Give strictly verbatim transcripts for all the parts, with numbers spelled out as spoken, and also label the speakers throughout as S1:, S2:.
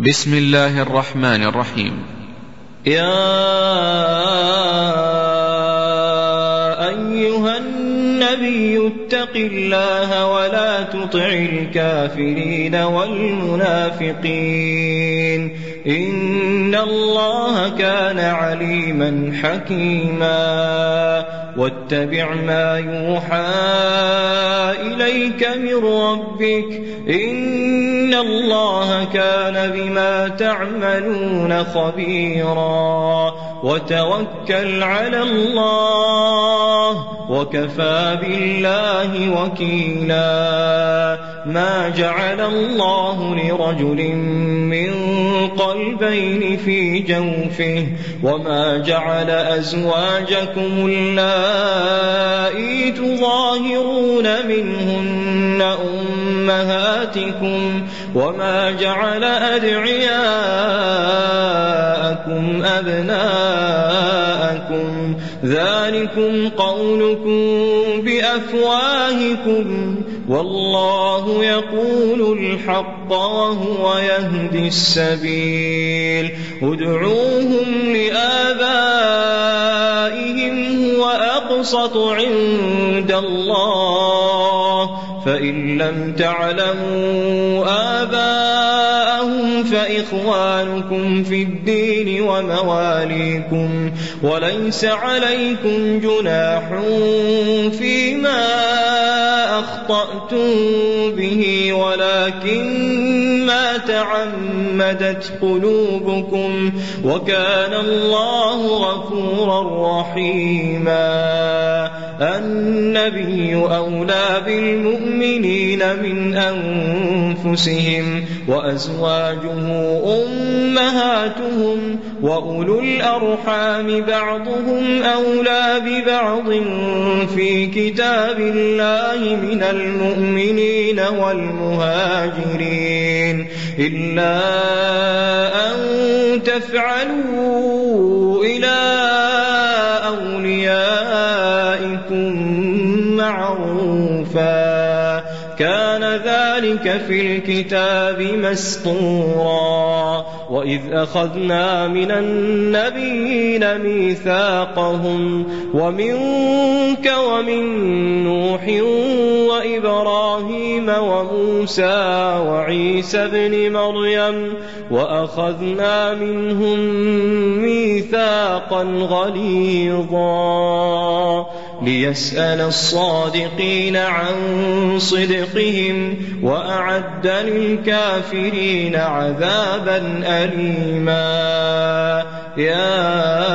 S1: بسم الله الرحمن الرحيم.
S2: يا أيها النبي اتق الله ولا تطع الكافرين والمنافقين إن الله كان عليما حكيما واتبع ما يوحى إليك من ربك إن الله كان بما تعملون خبيرا وتوكل على الله وكفى بالله وكيلا ما جعل الله لرجل من قلبين في جوفه وما جعل أزواجكم اللائي تظاهرون منهن أمهاتكم وما جعل أدعياءكم أبناءكم ذلكم قولكم بأفواهكم والله يقول الحق وهو يهدي السبيل ادعوهم لآبائهم هو أقسط عند الله فإن لم تعلموا آباءهم فإخوانكم في الدين ومواليكم وليس عليكم جناح فيما أخطأتم به ولكن ما تعمدت قلوبكم وكان الله غفورا رحيما النبي أولى بالمؤمنين من أنفسهم وأزواجه أمهاتهم وأولو الأرحام بعضهم أولى ببعض في كتاب الله من المؤمنين والمهاجرين إلا أن تفعلوا إلى أوليائكم معروفا كان ذلك في الكتاب مسطورا وإذ أخذنا من النبيين ميثاقهم ومنك ومن نوح وإبراهيم وموسى وعيسى ابن مريم وأخذنا منهم ميثاقا غليظا ليسأل الصادقين عن صدقهم وأعد للكافرين عذابا أليما يا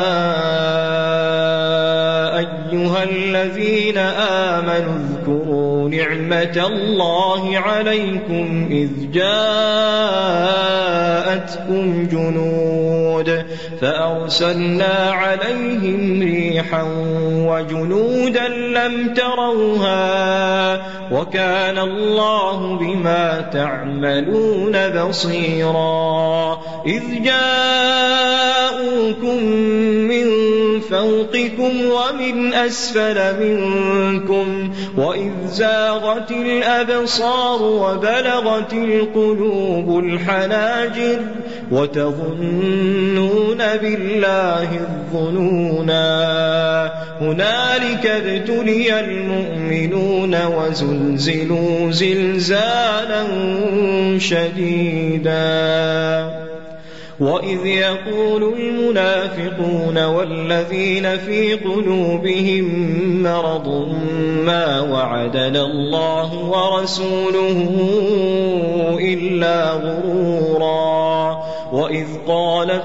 S2: أيها الذين آمنوا اذكروا نعمة الله عليكم إذ جاءتكم جنود فأرسلنا عليهم ريحا وجنودا لم تروها وكان الله بما تعملون بصيرا إذ جاءوكم من فوقكم ومن أسفل منكم وإذ زاغت الأبصار وبلغت القلوب الحناجر وتظنون بالله الظنونا هنالك ابتلي المؤمنون وزلزلوا زلزالا شديدا وإذ يقول المنافقون والذين في قلوبهم مرض ما وعدنا الله ورسوله إلا غرورا وإذ قالت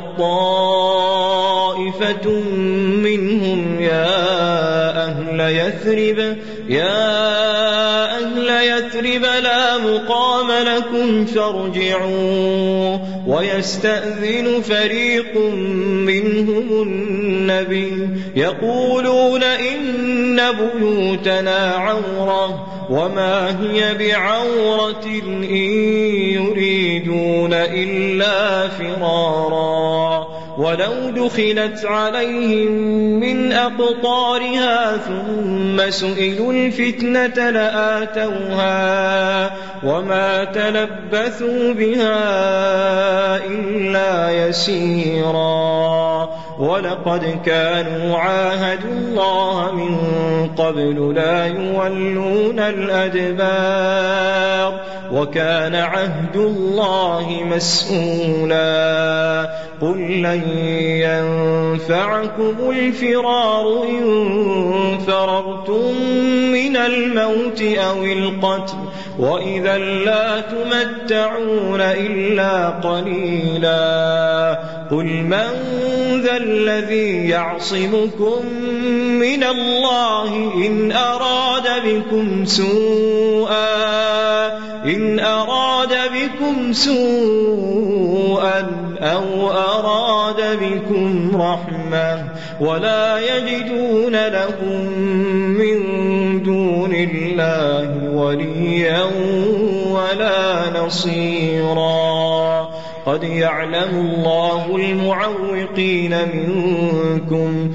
S2: طائفة منهم يا أهل يثرب يا أهل يثرب لا مقام لكم فارجعوا ويستأذن فريق منهم النبي يقولون إن بيوتنا عورة وما هي بعورة إن يريدون إلا فرارا ولو دخلت عليهم من أقطارها ثم سئلوا الفتنة لآتوها وما تلبثوا بها إلا يسيرا ولقد كانوا عاهدوا الله من قبل لا يولون الأدبار وكان عهد الله مسؤولا قل لن ينفعكم الفرار إن فررتم من الموت أو القتل وإذا لا تمتعون إلا قليلا قل من ذا الذي يعصمكم من الله إن أراد بكم سوءا إن أراد بكم سوءا أو أراد بكم رحمة ولا يجدون لهم من دون الله وليا ولا نصيرا قد يعلم الله المعوقين منكم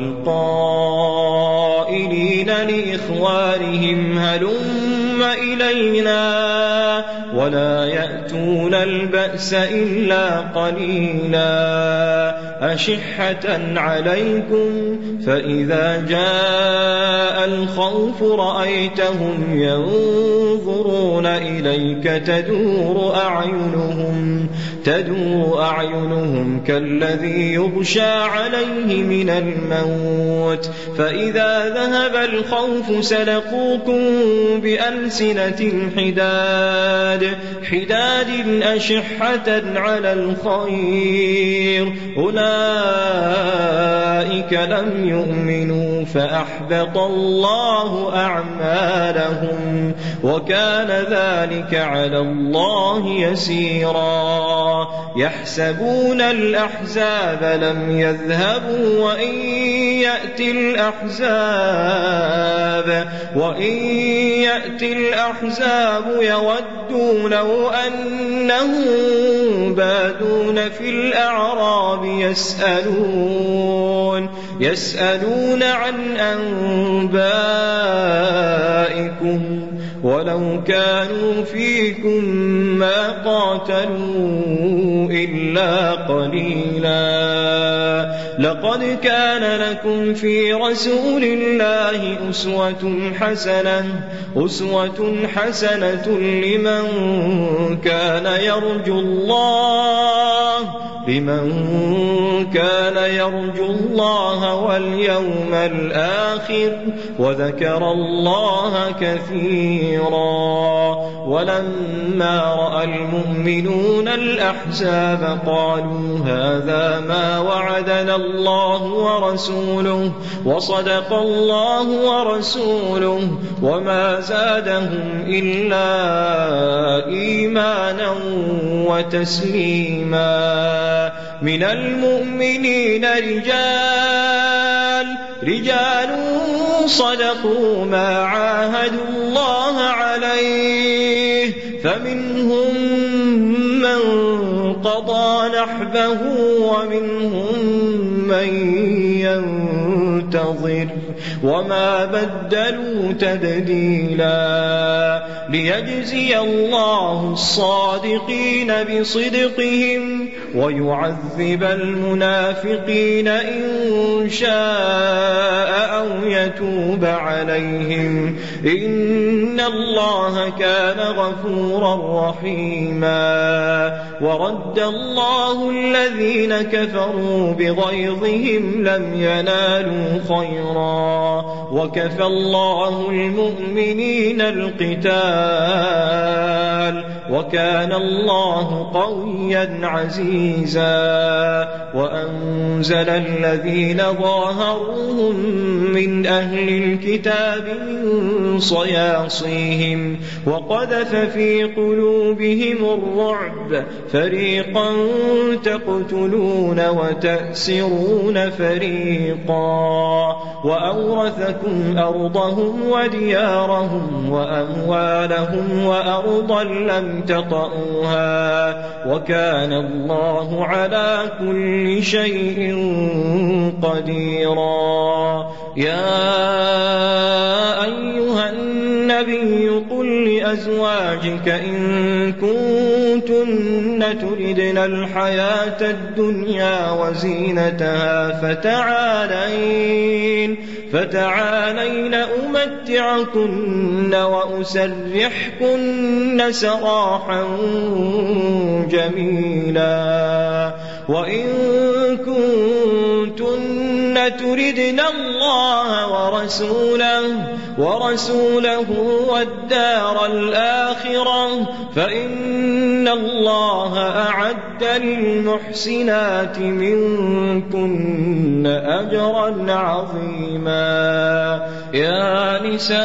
S2: والقائلين لإخوانهم هلم إلينا ولا يأتون البأس إلا قليلا أشحة عليكم فإذا جاء الخوف رأيتهم ينظرون إليك تدور أعينهم تدور أعينهم كالذي يغشى عليه من الموت فإذا ذهب الخوف سلقوكم بألسنة حداد حداد أشحة على الخير أولئك لم يؤمنوا فأحبط الله أعمالهم وكان ذلك على الله يسيرا يحسبون الأحزاب لم يذهبوا وإن يأتي الأحزاب وإن يأتي الأحزاب يودوا لو أنهم بادون في الأعراب يسألون يسألون عن أنبائكم ولو كانوا فيكم ما قاتلوا إلا قليلا لقد كان لكم في رسول الله أسوة حسنة أسوة حسنة لمن كان يرجو الله لمن كان يرجو الله واليوم الآخر وذكر الله كثيرا ولما رأى المؤمنون الأحزاب قالوا هذا ما وعدنا الله ورسوله وصدق الله ورسوله وما زادهم إلا إيمانا وتسليما من المؤمنين رجال رجال صدقوا ما عاهدوا الله عليه فمنهم من قضى نحبه ومنهم من ينتظر وما بدلوا تبديلا ليجزي الله الصادقين بصدقهم ويعذب المنافقين إن شاء أو يتوب عليهم إن الله كان غفورا رحيما ورد الله الذين كفروا بغيظهم لم ينالوا خيرا وكفى الله المؤمنين القتال وكان الله قويا عزيزا وأنزل الذين ظاهروهم من أهل الكتاب من صياصيهم وقذف في قلوبهم الرعب فريقا تقتلون وتأسرون فريقا وأورثكم أرضهم وديارهم وأموالهم وأرضا لم تطئوها وكان الله على كل شيء قديرا يا أيها النبي قل أزواجك إن كنتن تردن الحياة الدنيا وزينتها فتعالين فتعالين أمتعكن وأسرحكن سراحا جميلا وإن كنتن تردن الله ورسوله ورسوله والدار الآخرة فإن الله أعد للمحسنات منكن أجرا عظيما. يا نساء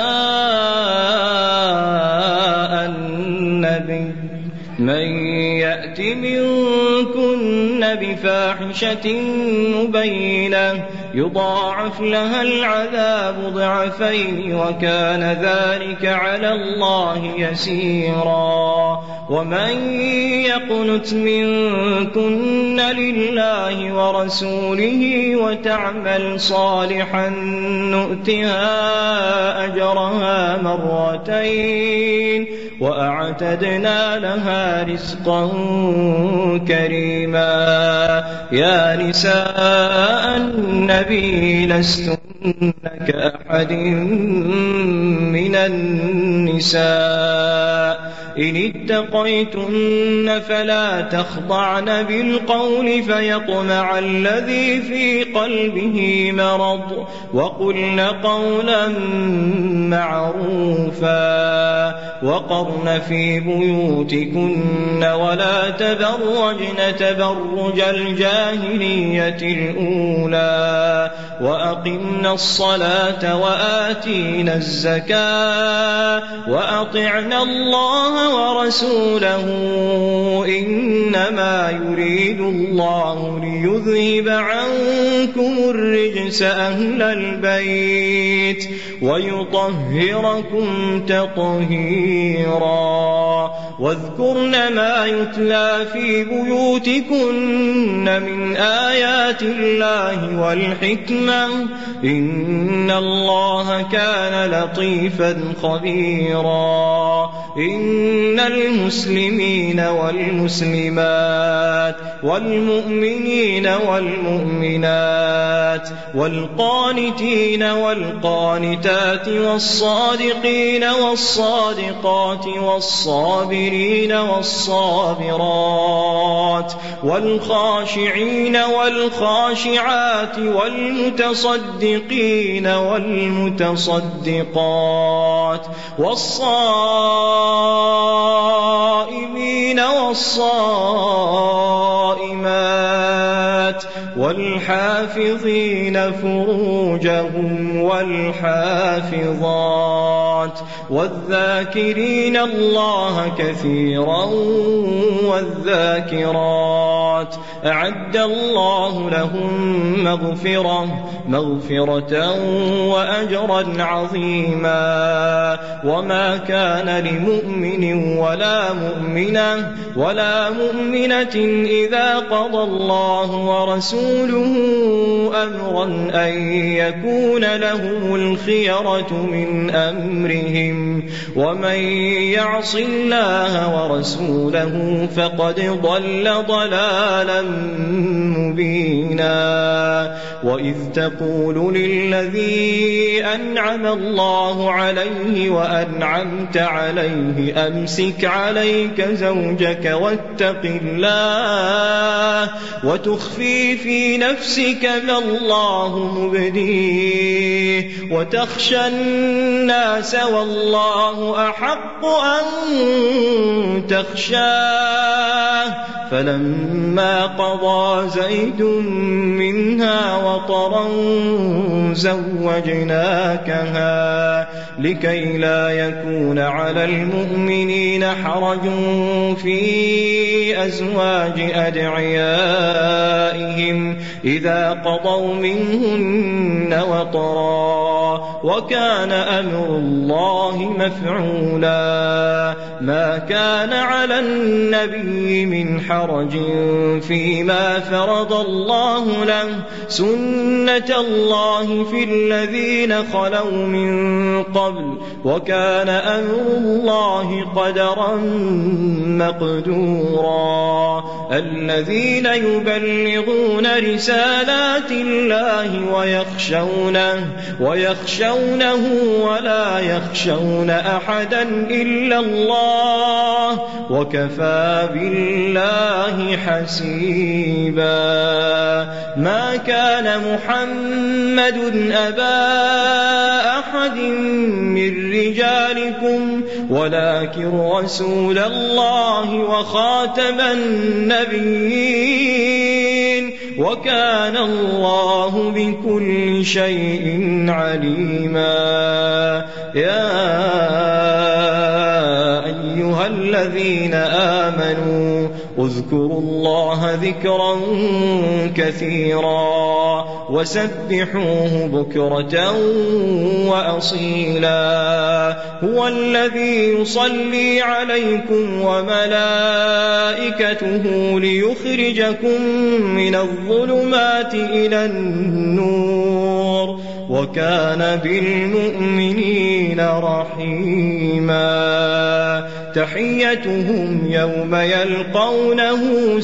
S2: النبي من يأت منكن بفاحشة مبينة يضاعف لها العذاب ضعفين وكان ذلك على الله يسيرا. ومن يقنت منكن لله ورسوله وتعمل صالحا نؤتها أجرها مرتين وأعتدنا لها رزقا كريما. يا نساء النبي لستن كأحد من النساء إن اتقيتن فلا تخضعن بالقول فيطمع الذي في قلبه مرض وقلن قولا معروفا وقرن في بيوتكن ولا تبرجن تبرج الجاهلية الأولى وأقمن الصلاة وآتينا الزكاة وأطعنا الله ورسوله إنما يريد الله ليذهب عنكم الرجس أهل البيت ويطهركم تطهيرا. واذكرن ما يتلى في بيوتكن من آيات الله والحكمة إن الله كان لطيفا خبيرا. إن المسلمين والمسلمات والمؤمنين والمؤمنات والقانتين والقانتات والصادقين والصادقات والصابرين والصابرات والخاشعين والخاشعات والمتصدقين والمتصدقات والصائمين والصائمات والحافظين فروجهم والحافظات والذاكرين الله كثيرا والذاكرات أعد الله لهم مغفرة مغفرة وأجرا عظيما. وما كان لمؤمن ولا مؤمنة ولا مؤمنة إذا قضى الله ورسوله أمرا أن يكون لهم الخيرة من أمرهم ومن يعص الله ورسوله فقد ضل ضلالا مبينا. وإذ تقول للذي أنعم الله عليه وأنعمت عليه أمسك عليك زوجك واتق الله وتخفي في نفسك ما الله مبديه وتخشى الناس والله أحق أن تخشاه. فلما قضى زيد منها وطرا زوجناكها لكي لا يكون على المؤمنين حرج في أزواج أدعيائهم إذا قضوا منهن وطرا وكان أمر الله مفعولا ما كان على النبي من حرج فيما فرض الله له سنة الله في الذين خلوا من قبل وكان أمر الله قدرا مقدورا الذين يبلغون رسالات الله ويخشونه ويخشونه ولا يخشون أحدا إلا الله وكفى بالله حسيبا ما كان محمد أبا أحد من رجالكم ولكن رسول الله وخاتم النبيين وكان الله بكل شيء عليما يا أيها الذين آمنوا اذكروا الله ذكرا كثيرا وسبحوه بكرة وأصيلا هو الذي يصلي عليكم وملائكته ليخرجكم من الظلمات إلى النور وكان بالمؤمنين رحيما تحيتهم يوم يلقونه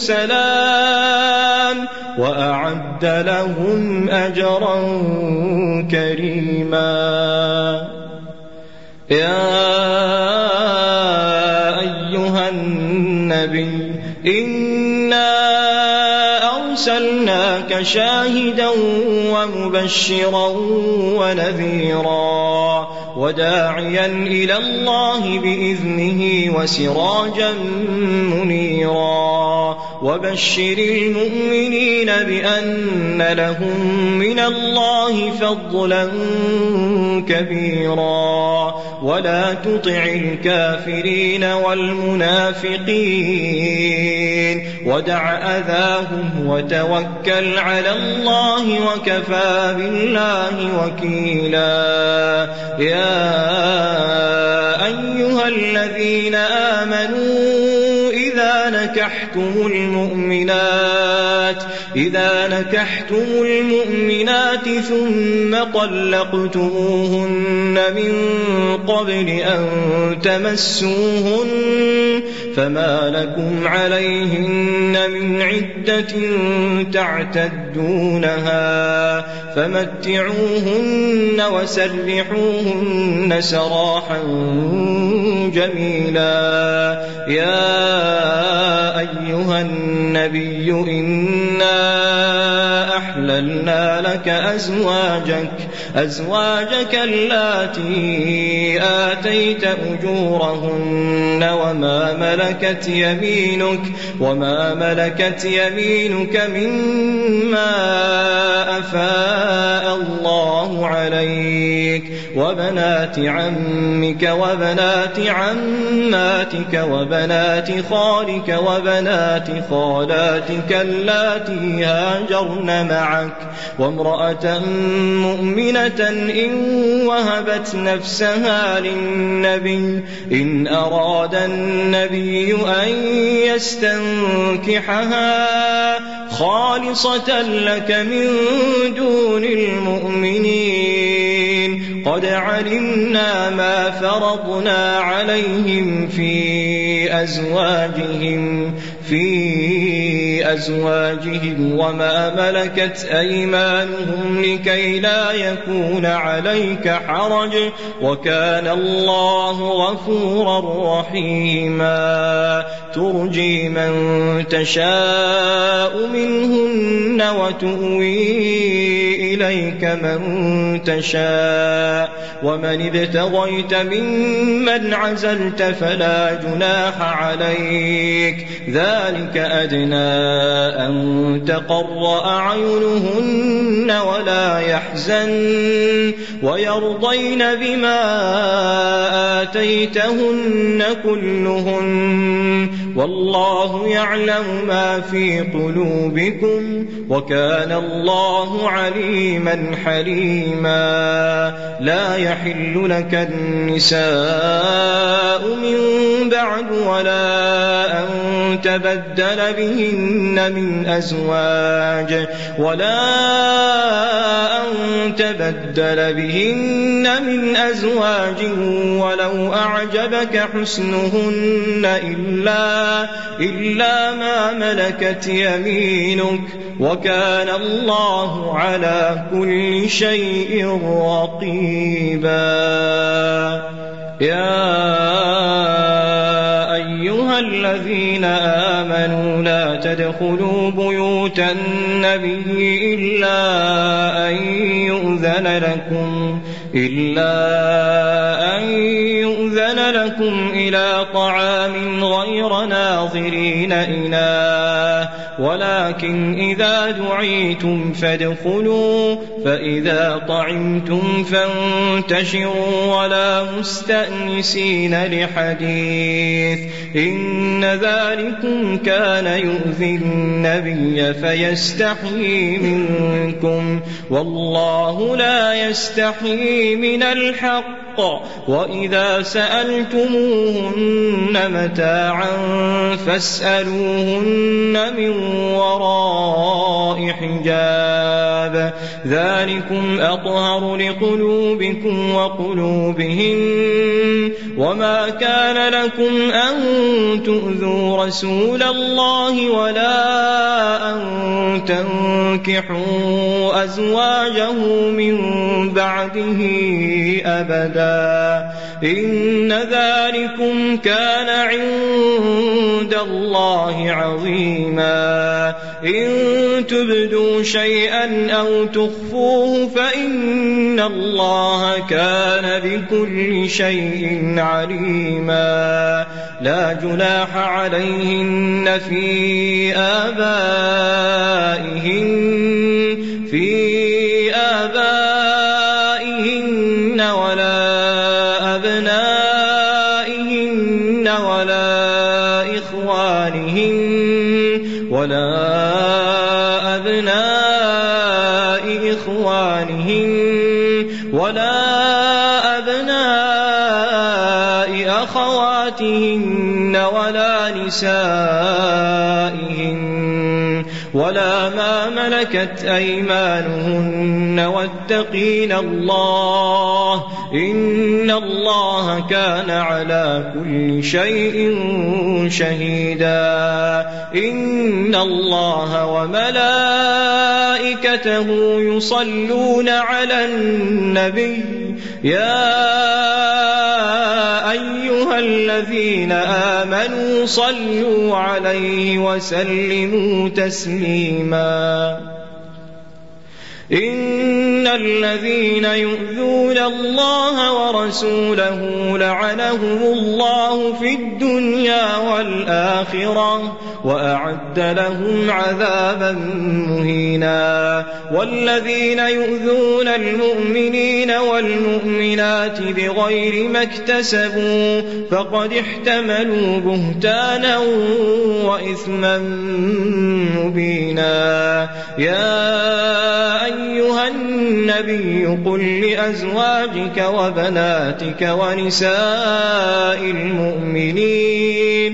S2: سلام وأعد لهم أجرا كريما يا أيها النبي إنا أرسلناك شاهدا ومبشرا ونذيرا وداعيا إلى الله بإذنه وسراجا منيرا وبشر المؤمنين بأن لهم من الله فضلا كبيرا ولا تطع الكافرين والمنافقين ودع أذاهم وتوكل على الله وكفى بالله وكيلا يا أيها الذين آمنوا إذا نكحتم المؤمنات إذا نكحتم المؤمنات ثم طلقتموهن من قبل أن تمسوهن فما لكم عليهن من عدة تعتدونها فمتعوهن وسرحوهن سراحا جميلا يا أيها النبي إنا أحللنا لك أزواجك أزواجك اللاتي آتيت أجورهن وما ملكت يمينك وما ملكت يمينك مما أفاء الله عليك وبنات عمك وبنات عماتك وبنات خالك وبنات خالاتك اللاتي هاجرن معك وامرأة مؤمنة إن وهبت نفسها للنبي إن أراد النبي أن يستنكحها خالصة لك من دون المؤمنين قد علمنا ما فرضنا عليهم في أزواجهم في أزواجهم وما ملكت أيمانهم لكي لا يكون عليك حرج وكان الله غفورا رحيما ترجي من تشاء منهن وتؤوي إليك من تشاء ومن ابتغيت ممن عزلت فلا جناح عليك ذلك أدنى أن تقر أعينهن ولا يحزن ويرضين بما آتيتهن كلهن والله يعلم ما في قلوبكم وكان الله عليما حليما. لا يحل لك النساء من بعد ولا أن تبدل بهن من أزواج ولا أن تبدل بهن من أزواج ولو أعجبك حسنهن إلا, إلا ما ملكت يمينك وكان الله على كل شيء رقيبا. يا أيها الذين آمنوا لا تدخلوا بيوت النبي إلا أن يؤذن لكم إلا أن يؤذن لكم إلى طعام غير ناظرين إناه ولكن إذا دعيتم فادخلوا فإذا طعمتم فانتشروا ولا مستأنسين لحديث إن ذلكم كان يؤذي النبي فيستحيي منكم والله لا يستحيي من الحق وإذا سألتموهن متاعا فاسألوهن من وراء حجاب ذلكم أطهر لقلوبكم وقلوبهم وما كان لكم أن تؤذوا رسول الله ولا أن تنكحوا أزواجه من بعده أبدا إن ذلكم كان عند الله عظيما. إن تبدوا شيئا أو تخفوه فإن الله كان بكل شيء عليما. لا جناح عليهن في آبائهن في آبائهن ولا أبنائهن ولا إخوانهن ولا أبناء إخوانهن ولا أبناء أخواتهن ولا نسائهن ولا ما ملكت أيمانهن واتقين الله إن الله كان على كل شيء شهيدا. إن الله وملائكته يصلون على النبي يا أيها الذين آمنوا صلوا عليه وسلموا تسليما. إن الذين يؤذون الله ورسوله لعنهم الله في الدنيا والآخرة وأعد لهم عذابا مهينا. والذين يؤذون المؤمنين والمؤمنات بغير ما اكتسبوا فقد احتملوا بهتانا وإثما مبينا. يا أيها النبي قل لأزواجك وبناتك ونساء المؤمنين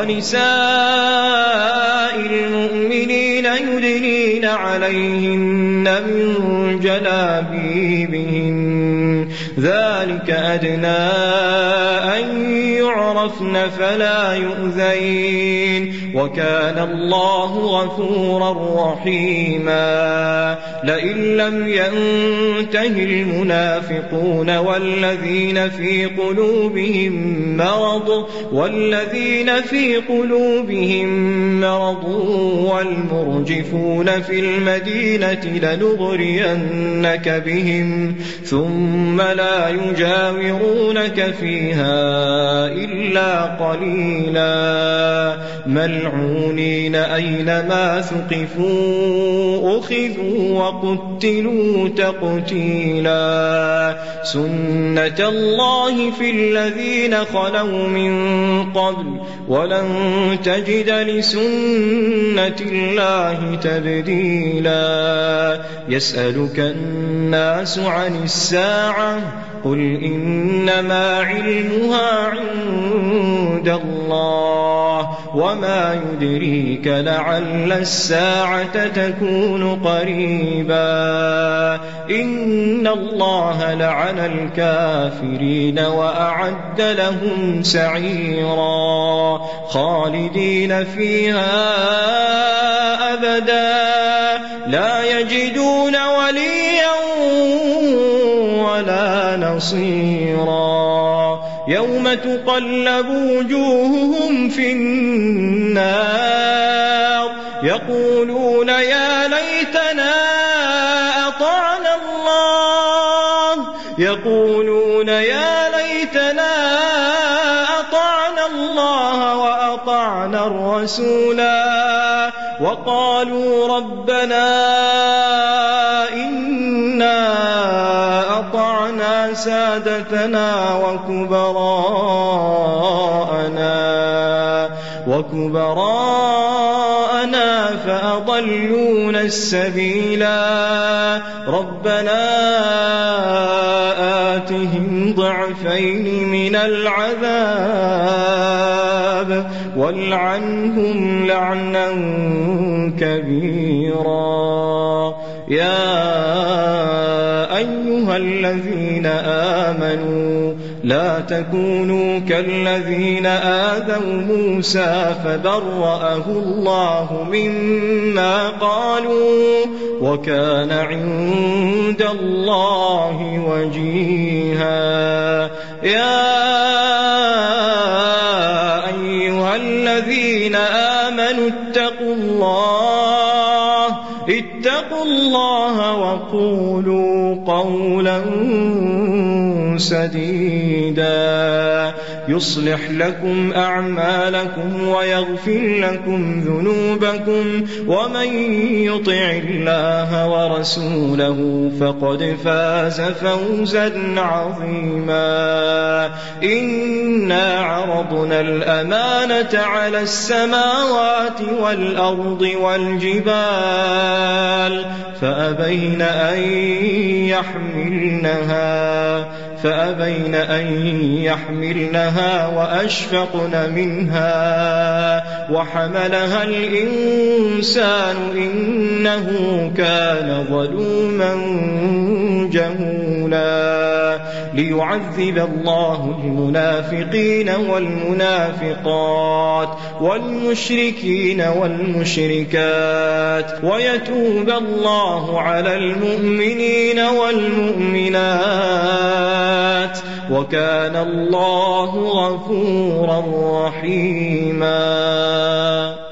S2: ونساء المؤمنين يدنين عليهن من جلابيبهن ذلك أدنى أن يعرفن فلا يؤذين وكان الله غفورا رحيما. لئن لم ينته المنافقون والذين في قلوبهم مرض والذين في قلوبهم مرض والمرجفون في المدينة لنغرينك بهم ثم لا يجاورونك فيها إلا قليلا ملعونين أينما ثقفوا أخذوا وقتلوا تقتيلا سنة الله في الذين خلوا من قبل ولن تجد لسنة الله تبديلا يسألك الناس عن الساعة قل إنما علمها عند الله وما يدريك لعل الساعة تكون قريبا إن الله لعن الكافرين وأعد لهم سعيرا خالدين فيها أبدا لا يجدون وليا ولا نصيرا يوم تقلب وجوههم في النار يقولون يا ليتنا أطعنا الله يقولون يا ليتنا أطعنا الله وأطعنا الرسولا وقالوا ربنا إنا أطعنا سادتنا وكبراءنا وكبراءنا فأضلون السبيلا ربنا آتهم ضعفين من العذاب والعنهم لعنا كبيرا يا أيها الذين آمنوا لا تكونوا كالذين آذوا موسى فبرأه الله مما قالوا وكان عند الله وجيها يا أيها الذين آمنوا اتقوا الله اتقوا الله وقولوا قولا سديدا يصلح لكم أعمالكم ويغفر لكم ذنوبكم ومن يطع الله ورسوله فقد فاز فوزا عظيما إنا عرضنا الأمانة على السماوات والأرض والجبال فأبين أن يحملنها فأبين أن يحملنها وأشفقن منها وحملها الإنسان إنه كان ظلوما جهولا ليعذب الله المنافقين والمنافقات والمشركين والمشركات ويتوب الله على المؤمنين والمؤمنات وكان الله غفورا رحيما.